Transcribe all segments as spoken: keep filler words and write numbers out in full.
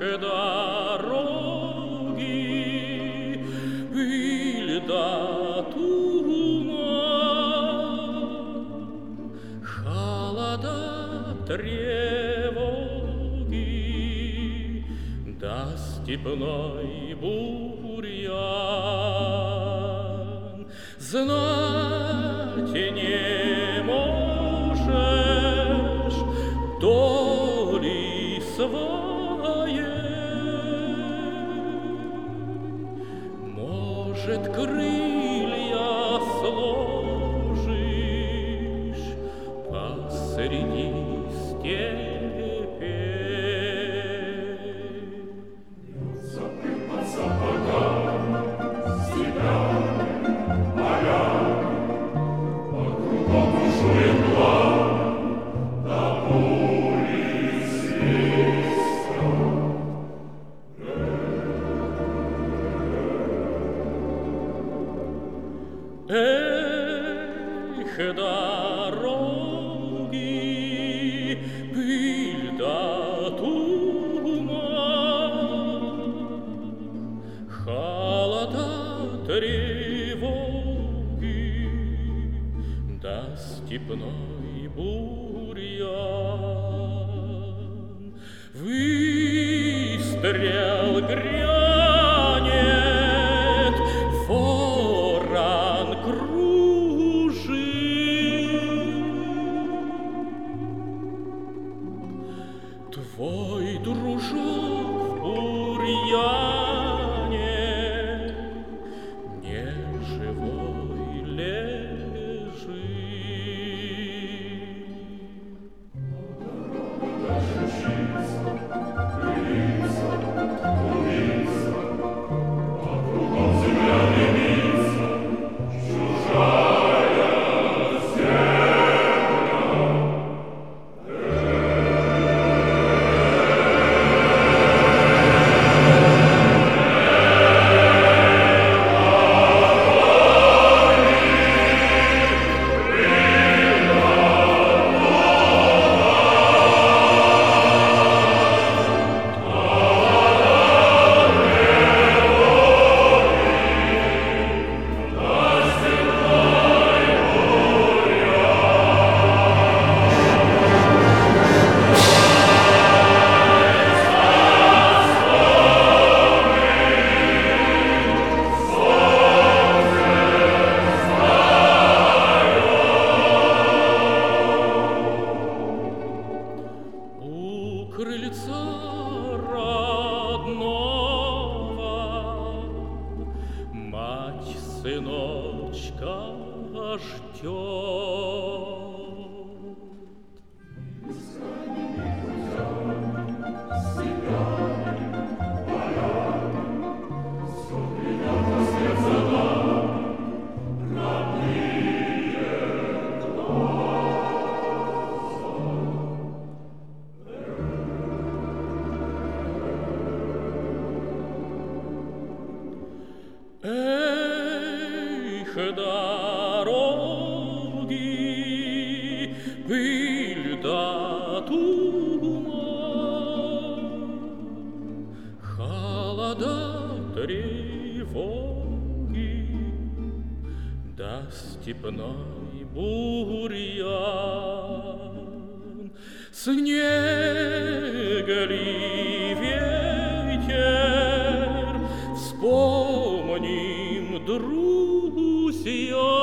дороги, пыль да туман, холода, тревоги, да степной бурьян. Знать не можешь доли своей, может, крылья сложишь посреди степи. Под сапогами себя поля, под кругом бушует пламя, до бури свиста. Эх, дороги, пыль да туман, холода, тревоги, да степной бурьян. Выстрел грянет, ворон кружит, твой дружок в бурьяне не живой лежит. Крыльца родного мать сыночка ждет. Эх, дороги, пыль да туман, холода, тревоги, да степной бурьян. Снега ли ветер, вспомним, друзья,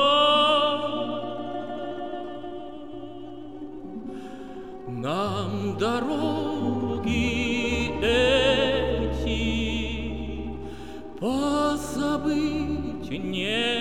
нам дороги эти позабыть не